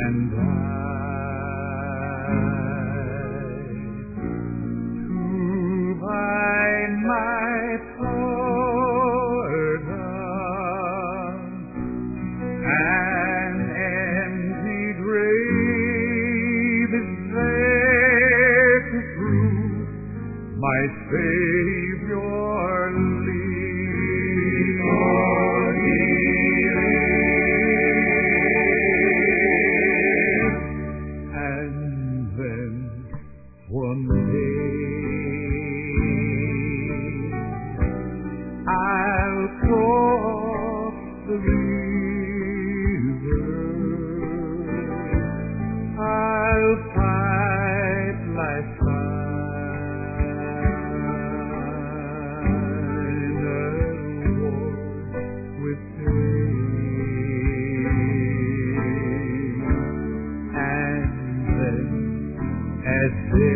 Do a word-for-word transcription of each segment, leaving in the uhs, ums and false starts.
and I to find my pardon. An empty grave is there to prove my Savior lives. Oh, He lives. And then one day I'll cross the river. I'll fight life's final war with pain. And then at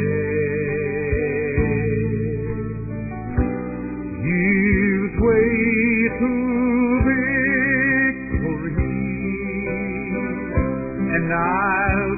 death yields way to victory, and I'll